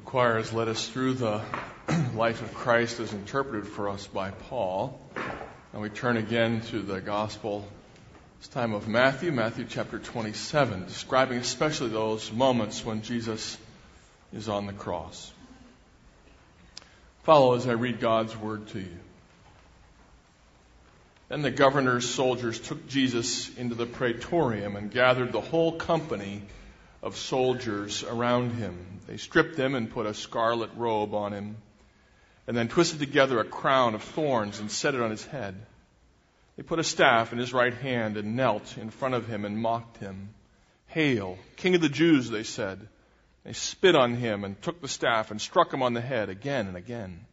choir has led us through the life of Christ as interpreted for us by Paul. And we turn again to the gospel, this time of Matthew chapter 27, describing especially those moments when Jesus is on the cross. Follow as I read God's word to you. Then the governor's soldiers took Jesus into the praetorium and gathered the whole company of soldiers around him. They stripped him and put a scarlet robe on him, and then twisted together a crown of thorns and set it on his head. They put a staff in his right hand and knelt in front of him and mocked him. "Hail, King of the Jews," they said. They spit on him and took the staff and struck him on the head again and again.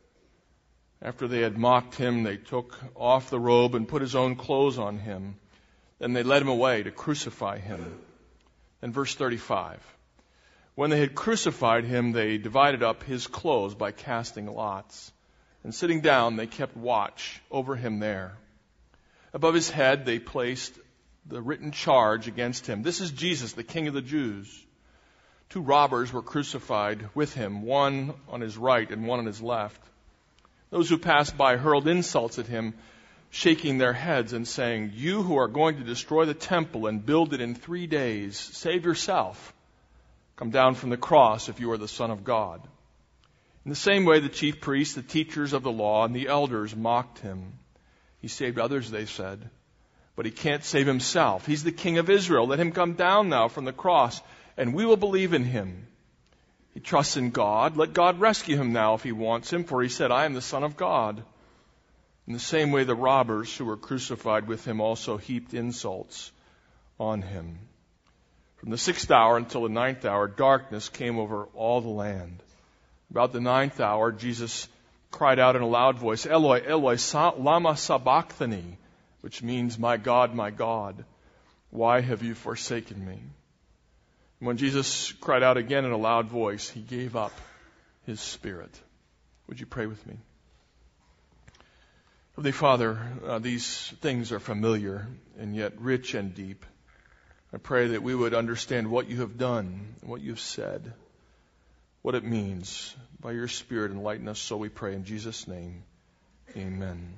After they had mocked him, they took off the robe and put his own clothes on him. Then they led him away to crucify him. And verse 35. When they had crucified him, they divided up his clothes by casting lots. And sitting down, they kept watch over him there. Above his head, they placed the written charge against him. "This is Jesus, the King of the Jews." 2 robbers were crucified with him, one on his right and one on his left. Those who passed by hurled insults at him, shaking their heads and saying, "You who are going to destroy the temple and build it in 3 days, save yourself. Come down from the cross if you are the Son of God." In the same way, the chief priests, the teachers of the law, and the elders mocked him. "He saved others," they said, "but he can't save himself. He's the King of Israel. Let him come down now from the cross, and we will believe in him. He trusts in God. Let God rescue him now if he wants him, for he said, 'I am the Son of God.'" In the same way, the robbers who were crucified with him also heaped insults on him. From the 6th hour until the 9th hour, darkness came over all the land. About the 9th hour, Jesus cried out in a loud voice, "Eloi, Eloi, lama sabachthani," which means, my God, why have you forsaken me?" And when Jesus cried out again in a loud voice, he gave up his spirit. Would you pray with me? Heavenly Father, these things are familiar and yet rich and deep. I pray that we would understand what you have done, what you have said, what it means. By your Spirit, enlighten us, so we pray in Jesus' name. Amen.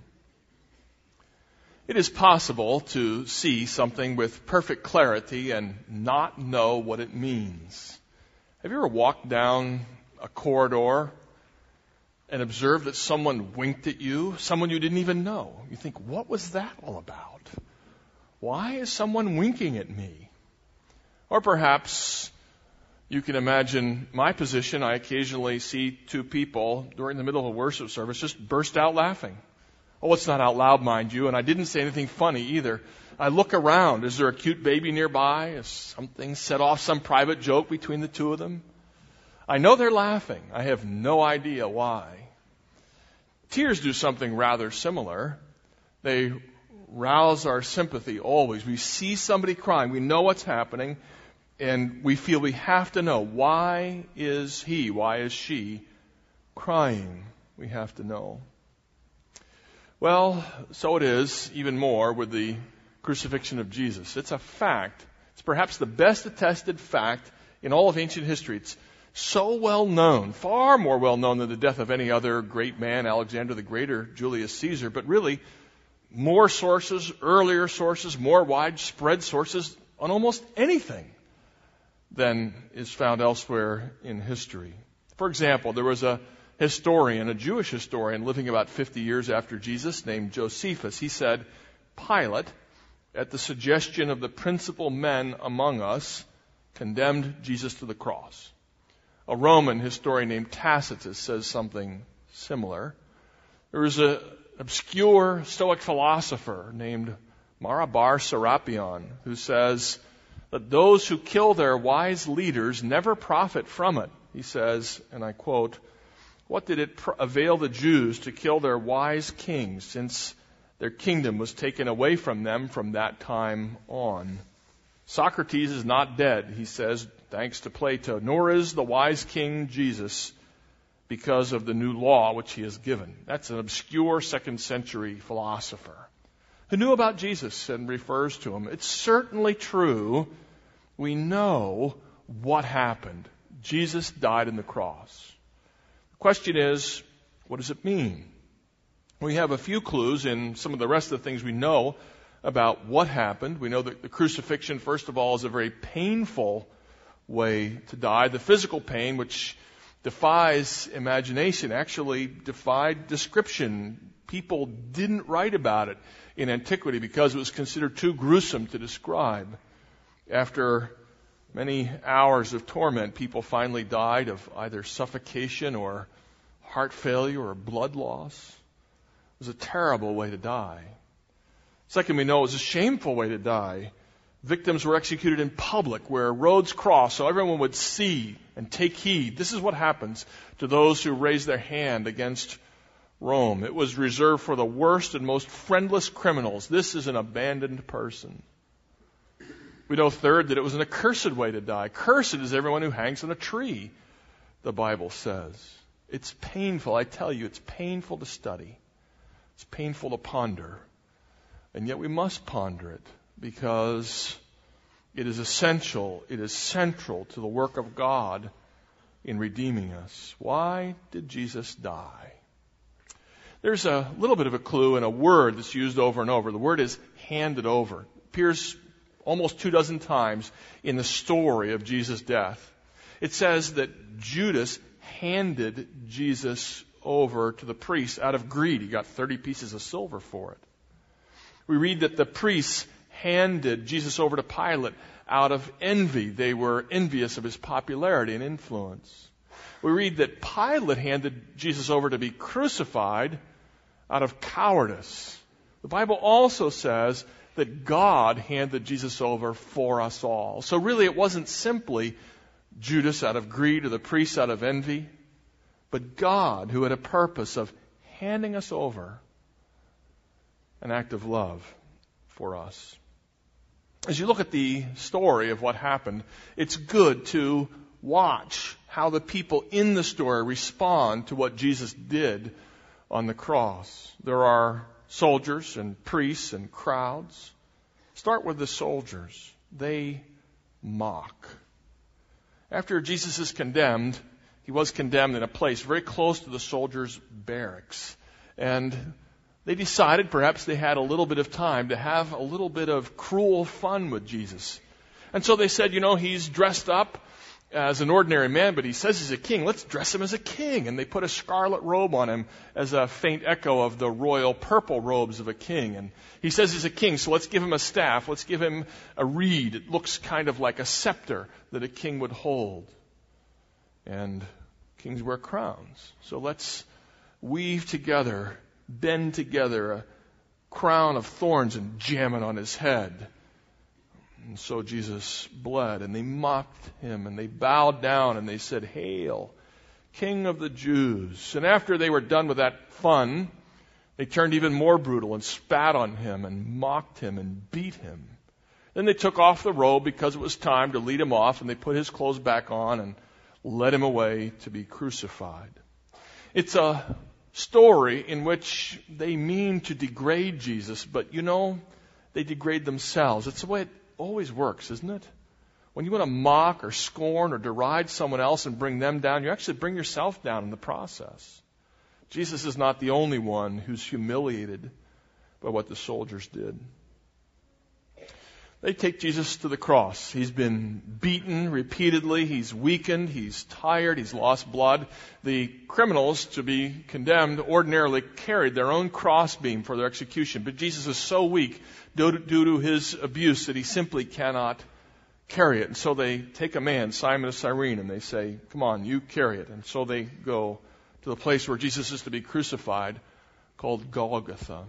It is possible to see something with perfect clarity and not know what it means. Have you ever walked down a corridor and observed that someone winked at you, someone you didn't even know? You think, what was that all about? Why is someone winking at me? Or perhaps you can imagine my position. I occasionally see 2 people during the middle of a worship service just burst out laughing. Oh, it's not out loud, mind you, and I didn't say anything funny either. I look around. Is there a cute baby nearby? Is something set off some private joke between the 2 of them? I know they're laughing. I have no idea why. Tears do something rather similar. They rouse our sympathy always. We see somebody crying. We know what's happening, and we feel we have to know, why is she crying? We have to know. Well, so it is even more with the crucifixion of Jesus. It's a fact. It's perhaps the best attested fact in all of ancient history. It's so well known, far more well known than the death of any other great man, Alexander the Great or Julius Caesar, but really more sources, earlier sources, more widespread sources on almost anything than is found elsewhere in history. For example, there was a historian, a Jewish historian living about 50 years after Jesus named Josephus. He said, "Pilate, at the suggestion of the principal men among us, condemned Jesus to the cross." A Roman historian named Tacitus says something similar. There was an obscure Stoic philosopher named Marabar Serapion who says that those who kill their wise leaders never profit from it. He says, and I quote, "What did it avail the Jews to kill their wise kings, since their kingdom was taken away from them from that time on? Socrates is not dead," he says, thanks to Plato, "nor is the wise king Jesus, because of the new law which he has given." That's an obscure 2nd century philosopher who knew about Jesus and refers to him. It's certainly true. We know what happened. Jesus died on the cross. The question is, what does it mean? We have a few clues in some of the rest of the things we know about what happened. We know that the crucifixion, first of all, is a very painful way to die. The physical pain, which defies imagination, actually defied description. People didn't write about it in antiquity because it was considered too gruesome to describe. After many hours of torment, people finally died of either suffocation or heart failure or blood loss. It was a terrible way to die. Second, we know it was a shameful way to die. Victims were executed in public where roads crossed so everyone would see and take heed. This is what happens to those who raise their hand against Rome. It was reserved for the worst and most friendless criminals. This is an abandoned person. We know, third, that it was an accursed way to die. Cursed is everyone who hangs on a tree, the Bible says. It's painful. I tell you, it's painful to study. It's painful to ponder. And yet we must ponder it because it is essential, it is central to the work of God in redeeming us. Why did Jesus die? There's a little bit of a clue in a word that's used over and over. The word is handed over. It appears almost 24 times in the story of Jesus' death. It says that Judas handed Jesus over to the priests out of greed. He got 30 pieces of silver for it. We read that the priests handed Jesus over to Pilate out of envy. They were envious of his popularity and influence. We read that Pilate handed Jesus over to be crucified out of cowardice. The Bible also says that God handed Jesus over for us all. So really it wasn't simply Judas out of greed or the priests out of envy, but God who had a purpose of handing us over, an act of love for us. As you look at the story of what happened, it's good to watch how the people in the story respond to what Jesus did on the cross. There are soldiers and priests and crowds. Start with the soldiers. They mock. After Jesus is condemned, he was condemned in a place very close to the soldiers' barracks. And they decided perhaps they had a little bit of time to have a little bit of cruel fun with Jesus. And so they said, he's dressed up as an ordinary man, but he says he's a king. Let's dress him as a king. And they put a scarlet robe on him as a faint echo of the royal purple robes of a king. And he says he's a king, so let's give him a staff. Let's give him a reed. It looks kind of like a scepter that a king would hold. And kings wear crowns. So let's weave together, bend together a crown of thorns and jam it on his head. And so Jesus bled, and they mocked him, and they bowed down, and they said, "Hail, King of the Jews." And after they were done with that fun, they turned even more brutal and spat on him and mocked him and beat him. Then they took off the robe because it was time to lead him off, and they put his clothes back on and led him away to be crucified. It's a story in which they mean to degrade Jesus, but they degrade themselves. It's the way it always works, isn't it? When you want to mock or scorn or deride someone else and bring them down, you actually bring yourself down in the process. Jesus is not the only one who's humiliated by what the soldiers did. They take Jesus to the cross. He's been beaten repeatedly. He's weakened. He's tired. He's lost blood. The criminals, to be condemned, ordinarily carried their own crossbeam for their execution. But Jesus is so weak due to his abuse that he simply cannot carry it. And so they take a man, Simon of Cyrene, and they say, "Come on, you carry it." And so they go to the place where Jesus is to be crucified, called Golgotha.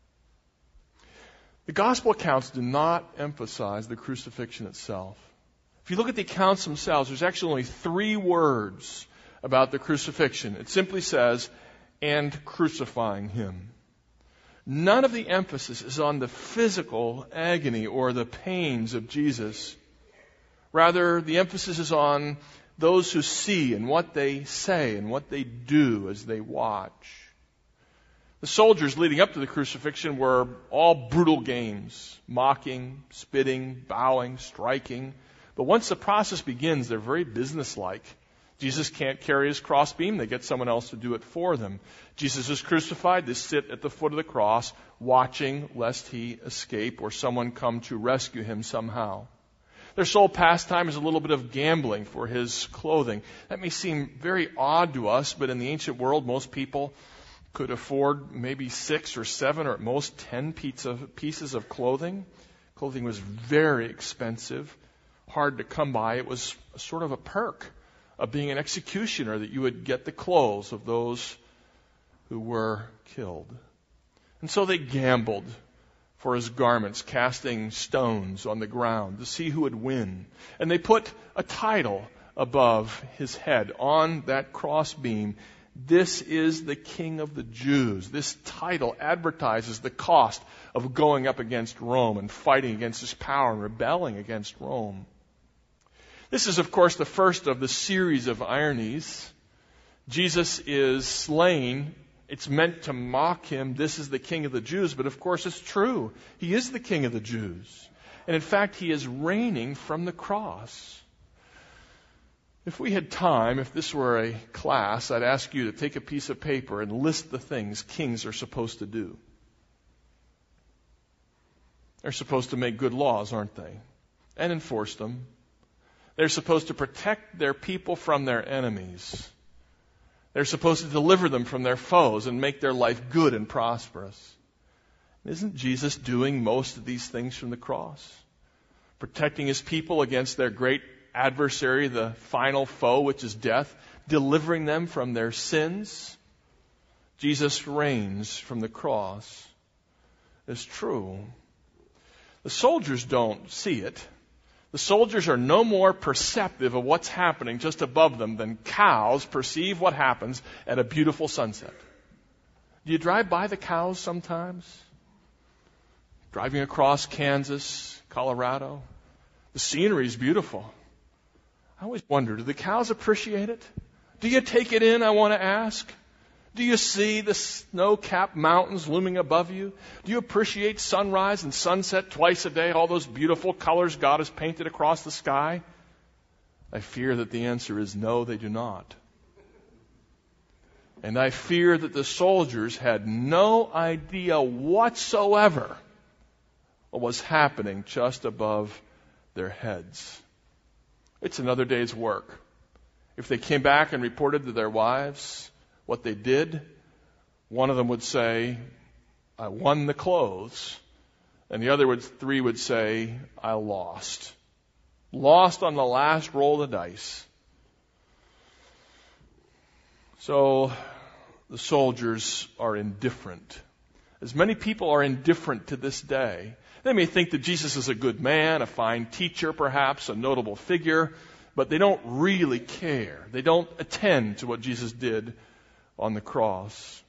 The gospel accounts do not emphasize the crucifixion itself. If you look at the accounts themselves, there's actually only 3 words about the crucifixion. It simply says, "and crucifying him." None of the emphasis is on the physical agony or the pains of Jesus. Rather, the emphasis is on those who see and what they say and what they do as they watch. The soldiers leading up to the crucifixion were all brutal games, mocking, spitting, bowing, striking. But once the process begins, they're very businesslike. Jesus can't carry his crossbeam. They get someone else to do it for them. Jesus is crucified. They sit at the foot of the cross watching lest he escape or someone come to rescue him somehow. Their sole pastime is a little bit of gambling for his clothing. That may seem very odd to us, but in the ancient world, most people could afford maybe 6 or 7 or at most 10 pieces of clothing. Clothing was very expensive, hard to come by. It was sort of a perk of being an executioner that you would get the clothes of those who were killed. And so they gambled for his garments, casting stones on the ground to see who would win. And they put a title above his head on that crossbeam. This is the King of the Jews. This title advertises the cost of going up against Rome and fighting against his power and rebelling against Rome. This is, of course, the first of the series of ironies. Jesus is slain. It's meant to mock him. This is the King of the Jews. But, of course, it's true. He is the King of the Jews. And, in fact, he is reigning from the cross. If we had time, if this were a class, I'd ask you to take a piece of paper and list the things kings are supposed to do. They're supposed to make good laws, aren't they? And enforce them. They're supposed to protect their people from their enemies. They're supposed to deliver them from their foes and make their life good and prosperous. Isn't Jesus doing most of these things from the cross? Protecting his people against their great adversary, the final foe, which is death, delivering them from their sins. Jesus reigns from the cross. It's true. The soldiers don't see it. The soldiers are no more perceptive of what's happening just above them than cows perceive what happens at a beautiful sunset. Do you drive by the cows sometimes? Driving across Kansas, Colorado. The scenery is beautiful. I always wonder, do the cows appreciate it? Do you take it in, I want to ask? Do you see the snow-capped mountains looming above you? Do you appreciate sunrise and sunset twice a day, all those beautiful colors God has painted across the sky? I fear that the answer is no, they do not. And I fear that the soldiers had no idea whatsoever what was happening just above their heads. It's another day's work. If they came back and reported to their wives what they did, one of them would say, I won the clothes. And the other three would say, I lost. Lost on the last roll of the dice. So the soldiers are indifferent. As many people are indifferent to this day. They may think that Jesus is a good man, a fine teacher perhaps, a notable figure, but they don't really care. They don't attend to what Jesus did on the cross.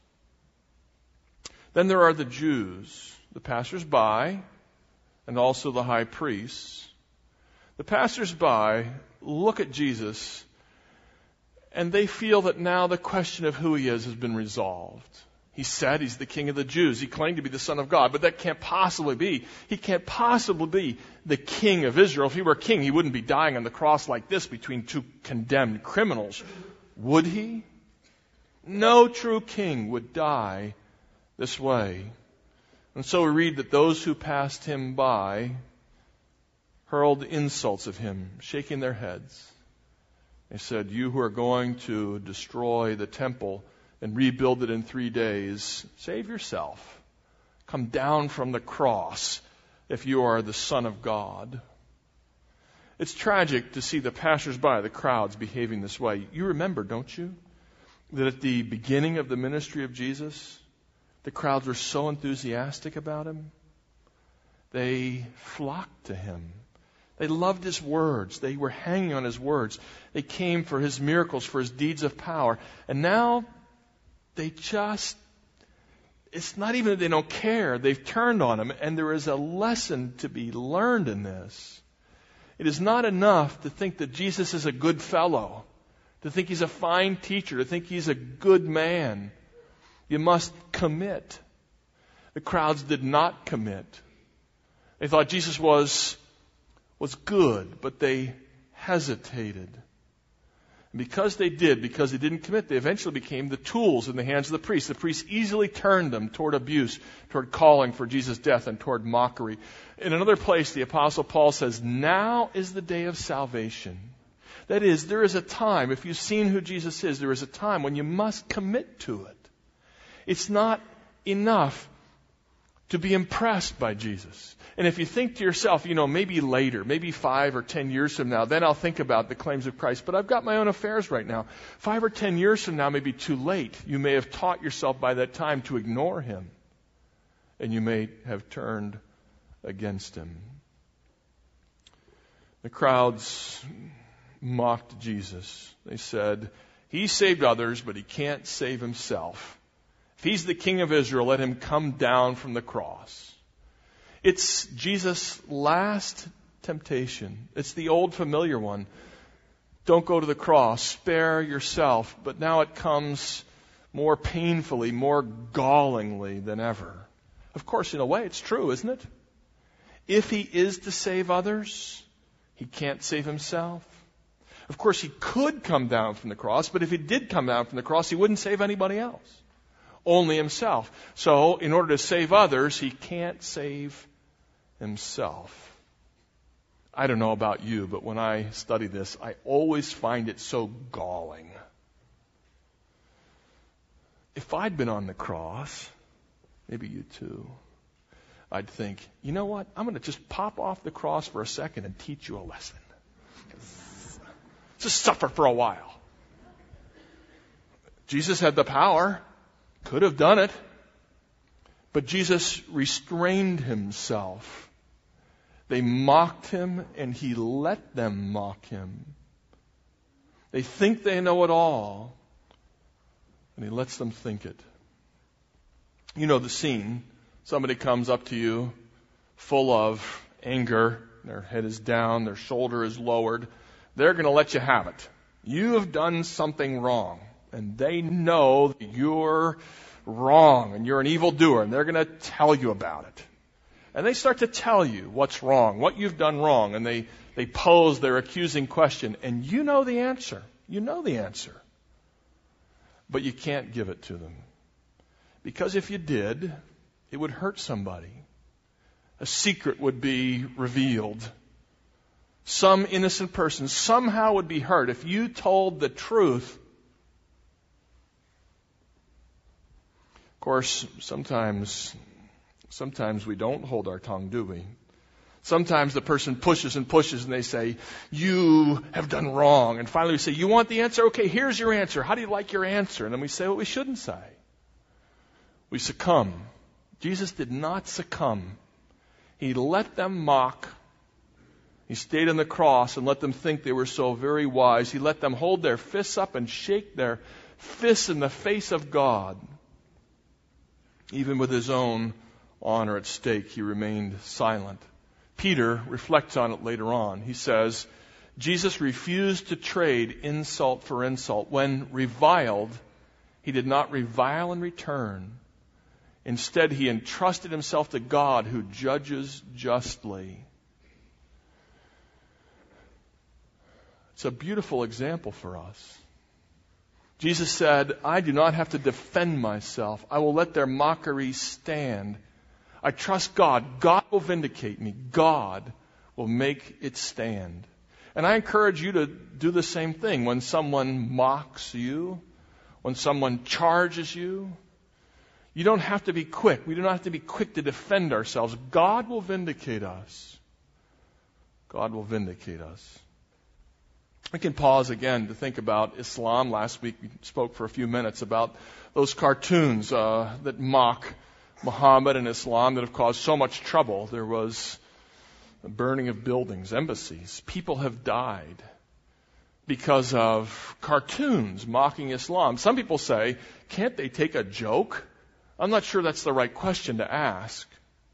Then there are the Jews, the passers-by, and also the high priests. The passers-by look at Jesus, and they feel that now the question of who he is has been resolved. He said he's the King of the Jews. He claimed to be the Son of God, but that can't possibly be. He can't possibly be the King of Israel. If he were king, he wouldn't be dying on the cross like this between two condemned criminals. Would he? No true king would die this way. And so we read that those who passed him by hurled insults at him, shaking their heads. They said, you who are going to destroy the temple and rebuild it in 3 days, save yourself. Come down from the cross if you are the Son of God. It's tragic to see the passers-by, the crowds, behaving this way. You remember, don't you, that at the beginning of the ministry of Jesus, the crowds were so enthusiastic about him. They flocked to him. They loved his words. They were hanging on his words. They came for his miracles, for his deeds of power. And now it's not even that they don't care. They've turned on him. And there is a lesson to be learned in this. It is not enough to think that Jesus is a good fellow, to think he's a fine teacher, to think he's a good man. You must commit. The crowds did not commit. They thought Jesus was good, but they hesitated. And because they didn't commit, they eventually became the tools in the hands of the priests. The priests easily turned them toward abuse, toward calling for Jesus' death, and toward mockery. In another place, the Apostle Paul says, now is the day of salvation. That is, there is a time, if you've seen who Jesus is, there is a time when you must commit to it. It's not enough to be impressed by Jesus. And if you think to yourself, maybe later, maybe 5 or 10 years from now, then I'll think about the claims of Christ. But I've got my own affairs right now. 5 or 10 years from now may be too late. You may have taught yourself by that time to ignore Him. And you may have turned against Him. The crowds mocked Jesus. They said, He saved others, but He can't save Himself. If He's the King of Israel, let Him come down from the cross. It's Jesus' last temptation. It's the old familiar one. Don't go to the cross. Spare yourself. But now it comes more painfully, more gallingly than ever. Of course, in a way, it's true, isn't it? If He is to save others, He can't save Himself. Of course, He could come down from the cross, but if He did come down from the cross, He wouldn't save anybody else. Only Himself. So, in order to save others, He can't save Himself. I don't know about you, but when I study this, I always find it so galling. If I'd been on the cross, maybe you too, I'd think, you know what? I'm going to just pop off the cross for a second and teach you a lesson. Just suffer for a while. Jesus had the power. Could have done it. But Jesus restrained Himself. They mocked Him, and He let them mock Him. They think they know it all, and He lets them think it. You know the scene. Somebody comes up to you full of anger. Their head is down. Their shoulder is lowered. They're going to let you have it. You have done something wrong. And they know that you're wrong and you're an evildoer. And they're going to tell you about it. And they start to tell you what's wrong, what you've done wrong. And they pose their accusing question. And you know the answer. You know the answer. But you can't give it to them. Because if you did, it would hurt somebody. A secret would be revealed. Some innocent person somehow would be hurt if you told the truth. Of course, sometimes we don't hold our tongue, do we? Sometimes the person pushes and pushes and they say, you have done wrong. And finally we say, you want the answer? Okay, here's your answer. How do you like your answer? And then we say what we shouldn't say. We succumb. Jesus did not succumb. He let them mock. He stayed on the cross and let them think they were so very wise. He let them hold their fists up and shake their fists in the face of God. Even with His own honor at stake, He remained silent. Peter reflects on it later on. He says, Jesus refused to trade insult for insult. When reviled, He did not revile in return. Instead, He entrusted Himself to God who judges justly. It's a beautiful example for us. Jesus said, I do not have to defend myself. I will let their mockery stand. I trust God. God will vindicate me. God will make it stand. And I encourage you to do the same thing. When someone mocks you, when someone charges you, you don't have to be quick. We do not have to be quick to defend ourselves. God will vindicate us. God will vindicate us. We can pause again to think about Islam. Last week we spoke for a few minutes about those cartoons that mock Muhammad and Islam that have caused so much trouble. There was the burning of buildings, embassies. People have died because of cartoons mocking Islam. Some people say, can't they take a joke? I'm not sure that's the right question to ask.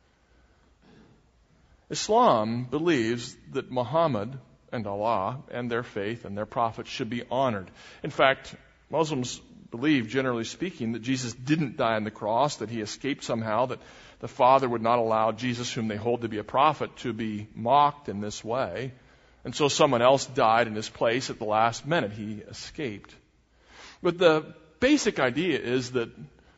Islam believes that Muhammad and Allah and their faith and their prophets should be honored. In fact, Muslims believe, generally speaking, that Jesus didn't die on the cross, that He escaped somehow, that the Father would not allow Jesus, whom they hold to be a prophet, to be mocked in this way. And so someone else died in his place at the last minute. He escaped. But the basic idea is that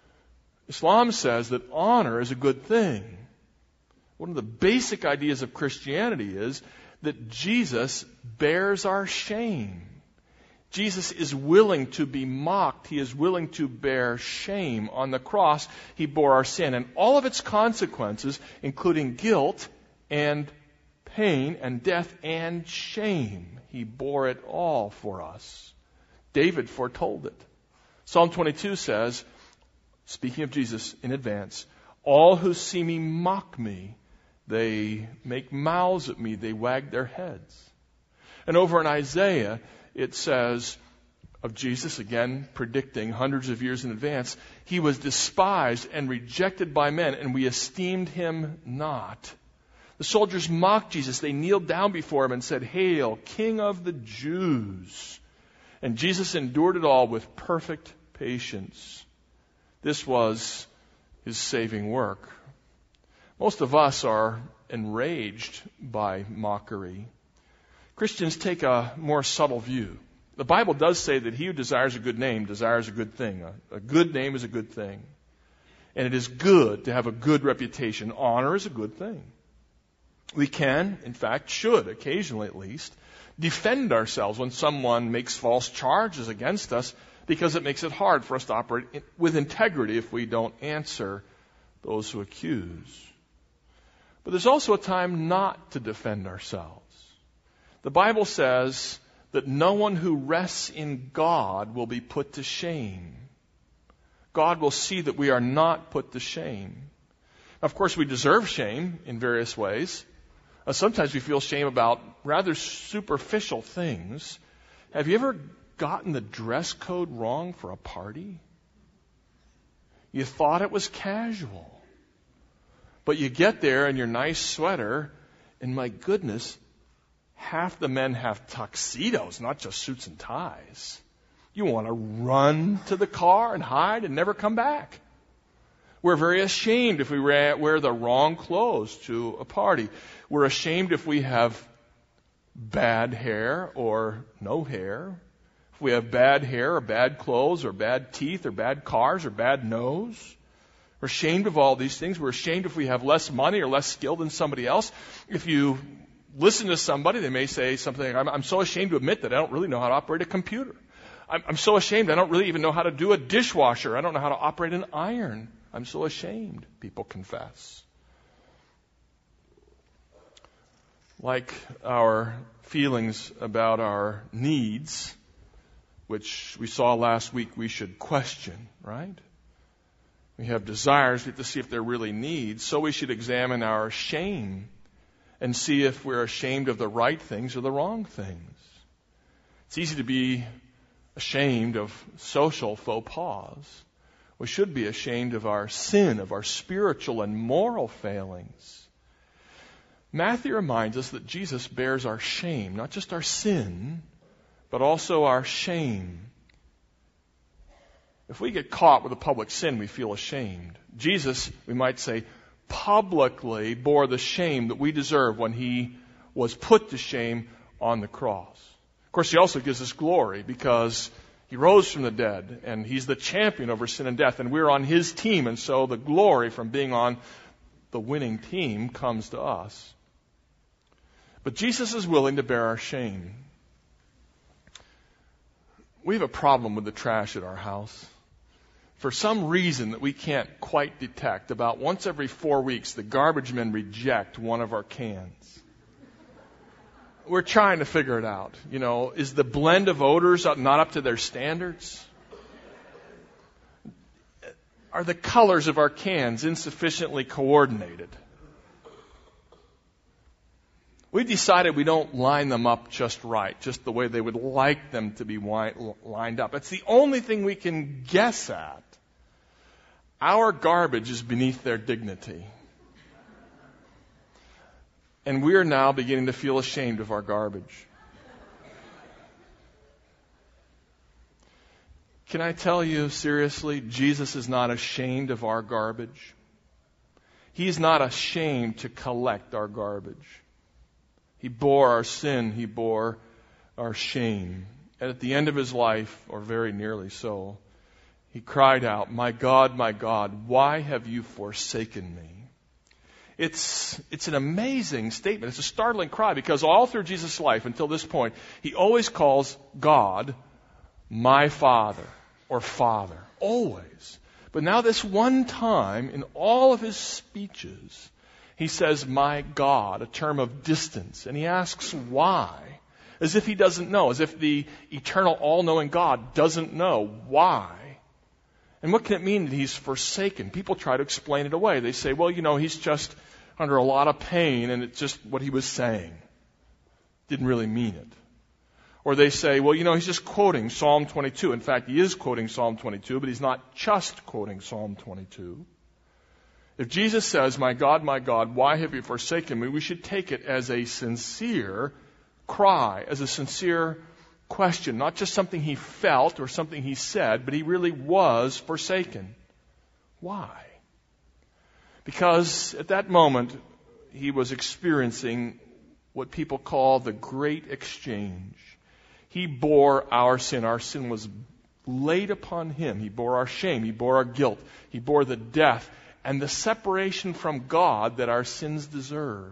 Islam says that honor is a good thing. One of the basic ideas of Christianity is that Jesus bears our shame. Jesus is willing to be mocked. He is willing to bear shame. On the cross, He bore our sin and all of its consequences, including guilt and pain and death and shame. He bore it all for us. David foretold it. Psalm 22 says, speaking of Jesus in advance, all who see me mock me. They make mouths at me. They wag their heads. And over in Isaiah, it says of Jesus, again predicting hundreds of years in advance, He was despised and rejected by men, and we esteemed Him not. The soldiers mocked Jesus. They kneeled down before Him and said, Hail, King of the Jews. And Jesus endured it all with perfect patience. This was His saving work. Most of us are enraged by mockery. Christians take a more subtle view. The Bible does say that he who desires a good name desires a good thing. A good name is a good thing. And it is good to have a good reputation. Honor is a good thing. We can, in fact, should, occasionally at least, defend ourselves when someone makes false charges against us, because it makes it hard for us to operate with integrity if we don't answer those who accuse. But there's also a time not to defend ourselves. The Bible says that no one who rests in God will be put to shame. God will see that we are not put to shame. Of course, we deserve shame in various ways. Sometimes we feel shame about rather superficial things. Have you ever gotten the dress code wrong for a party? You thought it was casual. But you get there in your nice sweater, and my goodness, half the men have tuxedos, not just suits and ties. You want to run to the car and hide and never come back. We're very ashamed if we wear the wrong clothes to a party. We're ashamed if we have bad hair or no hair. If we have bad hair or bad clothes or bad teeth or bad cars or bad nose. We're ashamed of all these things. We're ashamed if we have less money or less skill than somebody else. If you listen to somebody, they may say something like, I'm so ashamed to admit that I don't really know how to operate a computer. I'm so ashamed I don't really even know how to do a dishwasher. I don't know how to operate an iron. I'm so ashamed, people confess. Like our feelings about our needs, which we saw last week, we should question, right? We have desires, we have to see if they're really needs. So we should examine our shame and see if we're ashamed of the right things or the wrong things. It's easy to be ashamed of social faux pas. We should be ashamed of our sin, of our spiritual and moral failings. Matthew reminds us that Jesus bears our shame, not just our sin, but also our shame. If we get caught with a public sin, we feel ashamed. Jesus, we might say, publicly bore the shame that we deserve when He was put to shame on the cross. Of course, He also gives us glory because He rose from the dead and He's the champion over sin and death, and we're on His team, and so the glory from being on the winning team comes to us. But Jesus is willing to bear our shame. We have a problem with the trash at our house. For some reason that we can't quite detect, about once every 4 weeks, the garbage men reject one of our cans. We're trying to figure it out. You know, is the blend of odors not up to their standards? Are the colors of our cans insufficiently coordinated? We decided we don't line them up just right, just the way they would like them to be lined up. It's the only thing we can guess at. Our garbage is beneath their dignity. And we are now beginning to feel ashamed of our garbage. Can I tell you seriously, Jesus is not ashamed of our garbage. He's not ashamed to collect our garbage. He bore our sin. He bore our shame. And at the end of his life, or very nearly so, he cried out, my God, why have you forsaken me? It's an amazing statement. It's a startling cry because all through Jesus' life until this point, he always calls God my Father or Father. Always. But now this one time in all of his speeches, he says, my God, a term of distance. And he asks why, as if he doesn't know, as if the eternal, all-knowing God doesn't know why. And what can it mean that he's forsaken? People try to explain it away. They say, well, he's just under a lot of pain, and it's just what he was saying. Didn't really mean it. Or they say, well, he's just quoting Psalm 22. In fact, he is quoting Psalm 22, but he's not just quoting Psalm 22. If Jesus says, my God, why have you forsaken me? We should take it as a sincere cry, as a sincere question, not just something he felt or something he said, but he really was forsaken. Why? Because at that moment, he was experiencing what people call the great exchange. He bore our sin. Our sin was laid upon him. He bore our shame. He bore our guilt. He bore the death and the separation from God that our sins deserve.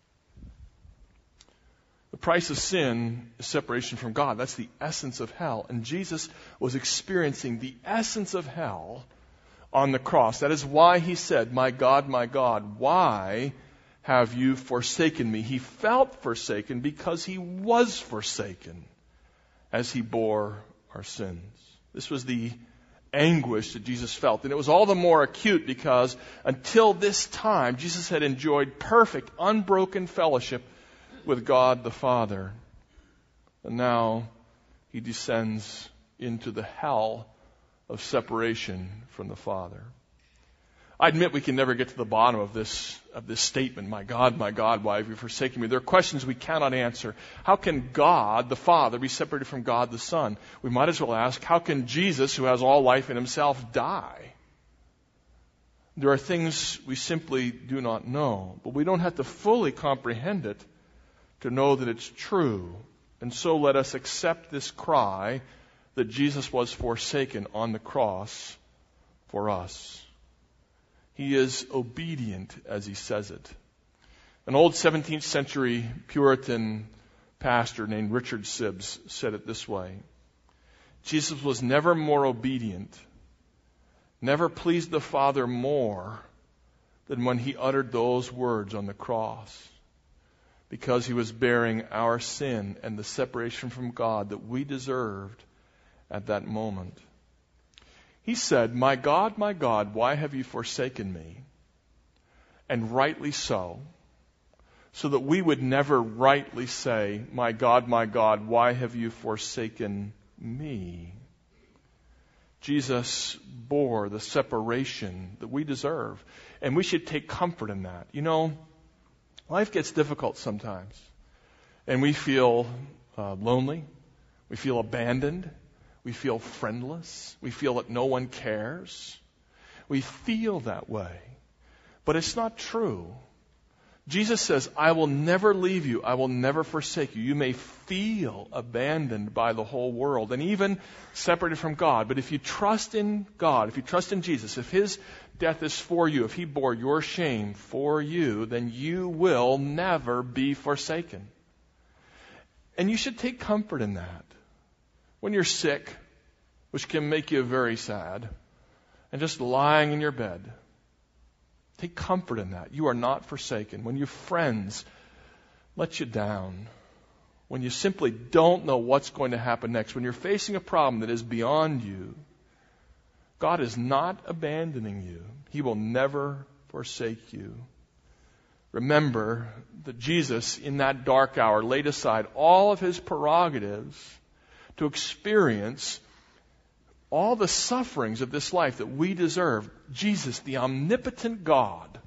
The price of sin is separation from God. That's the essence of hell. And Jesus was experiencing the essence of hell on the cross. That is why he said, my God, why have you forsaken me? He felt forsaken because he was forsaken as he bore our sins. This was the anguish that Jesus felt. And it was all the more acute because until this time, Jesus had enjoyed perfect, unbroken fellowship with God the Father. And now he descends into the hell of separation from the Father. I admit we can never get to the bottom of this statement, my God, why have you forsaken me? There are questions we cannot answer. How can God the Father be separated from God the Son? We might as well ask, how can Jesus, who has all life in himself, die? There are things we simply do not know, but we don't have to fully comprehend it to know that it's true. And so let us accept this cry that Jesus was forsaken on the cross for us. He is obedient as he says it. An old 17th century Puritan pastor named Richard Sibbes said it this way: Jesus was never more obedient, never pleased the Father more than when he uttered those words on the cross, because he was bearing our sin and the separation from God that we deserved at that moment. He said, my God, why have you forsaken me? And rightly so that we would never rightly say, my God, why have you forsaken me? Jesus bore the separation that we deserve, and we should take comfort in that. Life gets difficult sometimes, and we feel lonely, we feel abandoned, we feel friendless. We feel that no one cares. We feel that way. But it's not true. Jesus says, I will never leave you. I will never forsake you. You may feel abandoned by the whole world and even separated from God. But if you trust in God, if you trust in Jesus, if his death is for you, if he bore your shame for you, then you will never be forsaken. And you should take comfort in that. When you're sick, which can make you very sad, and just lying in your bed, take comfort in that. You are not forsaken. When your friends let you down, when you simply don't know what's going to happen next, when you're facing a problem that is beyond you, God is not abandoning you. He will never forsake you. Remember that Jesus, in that dark hour, laid aside all of his prerogatives to experience all the sufferings of this life that we deserve. Jesus, the omnipotent God,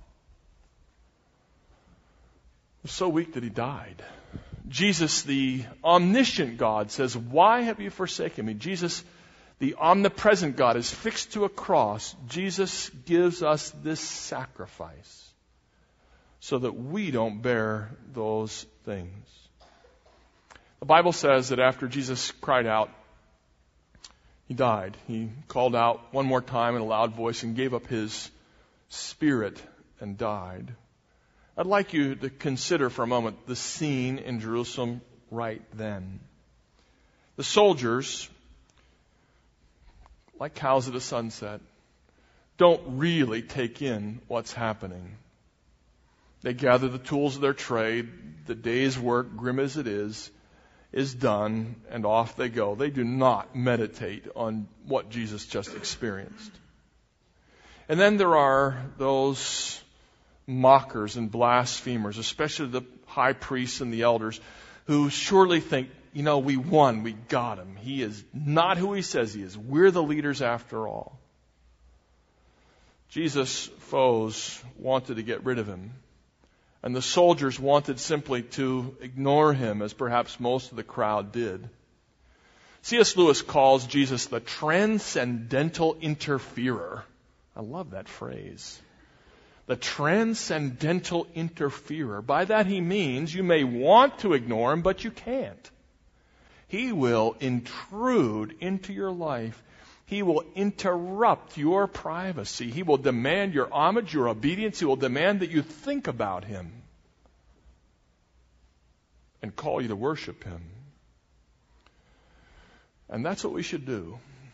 was so weak that he died. Jesus, the omniscient God, says, why have you forsaken me? Jesus, the omnipresent God, is fixed to a cross. Jesus gives us this sacrifice so that we don't bear those things. The Bible says that after Jesus cried out, he died. He called out one more time in a loud voice and gave up his spirit and died. I'd like you to consider for a moment the scene in Jerusalem right then. The soldiers, like cows at a sunset, don't really take in what's happening. They gather the tools of their trade. The day's work, grim as it is done, and off they go. They do not meditate on what Jesus just experienced. And then there are those mockers and blasphemers, especially the high priests and the elders, who surely think, we won, we got him. He is not who he says he is. We're the leaders after all. Jesus' foes wanted to get rid of him. And the soldiers wanted simply to ignore him, as perhaps most of the crowd did. C.S. Lewis calls Jesus the transcendental interferer. I love that phrase. The transcendental interferer. By that he means you may want to ignore him, but you can't. He will intrude into your life. He will interrupt your privacy. He will demand your homage, your obedience. He will demand that you think about him and call you to worship him. And that's what we should do.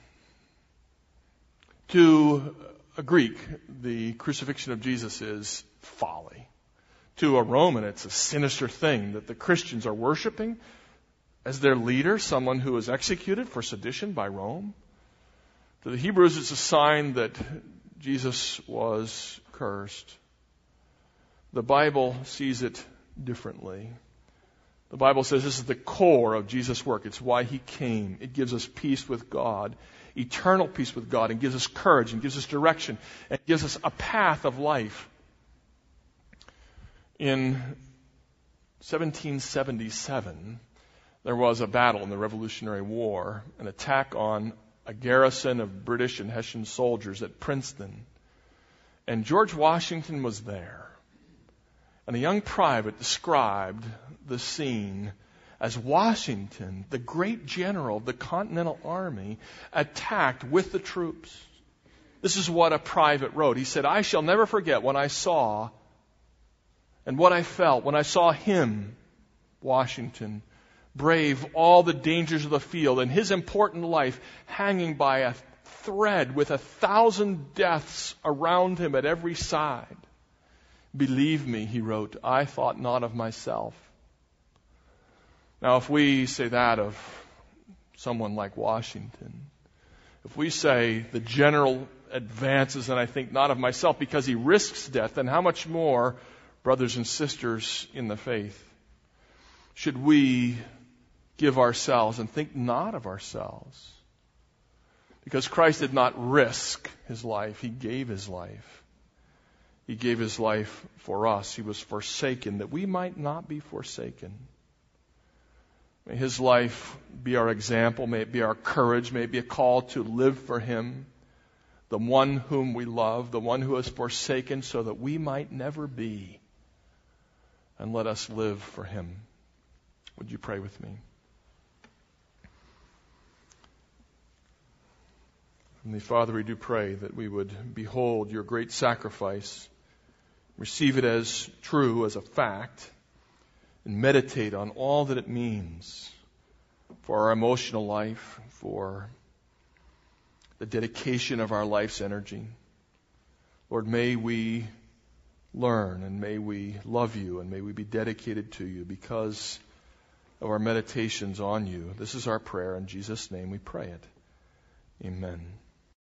To a Greek, the crucifixion of Jesus is folly. To a Roman, it's a sinister thing that the Christians are worshiping as their leader, someone who was executed for sedition by Rome. To the Hebrews, it's a sign that Jesus was cursed. The Bible sees it differently. The Bible says this is the core of Jesus' work. It's why he came. It gives us peace with God, eternal peace with God, and gives us courage, and gives us direction, and gives us a path of life. In 1777, there was a battle in the Revolutionary War, an attack on a garrison of British and Hessian soldiers at Princeton. And George Washington was there. And a young private described the scene as Washington, the great general of the Continental Army, attacked with the troops. This is what a private wrote. He said, "I shall never forget when I saw and what I felt when I saw him, Washington, brave all the dangers of the field and his important life hanging by a thread with 1,000 deaths around him at every side. Believe me," he wrote, "I thought not of myself." Now, if we say that of someone like Washington, if we say the general advances and I think not of myself because he risks death, then how much more, brothers and sisters in the faith, should we give ourselves and think not of ourselves? Because Christ did not risk his life. He gave his life. He gave his life for us. He was forsaken that we might not be forsaken. May his life be our example. May it be our courage. May it be a call to live for him, the one whom we love, the one who is forsaken so that we might never be. And let us live for him. Would you pray with me? Heavenly Father, we do pray that we would behold your great sacrifice, receive it as true, as a fact, and meditate on all that it means for our emotional life, for the dedication of our life's energy. Lord, may we learn and may we love you and may we be dedicated to you because of our meditations on you. This is our prayer. In Jesus' name we pray it. Amen.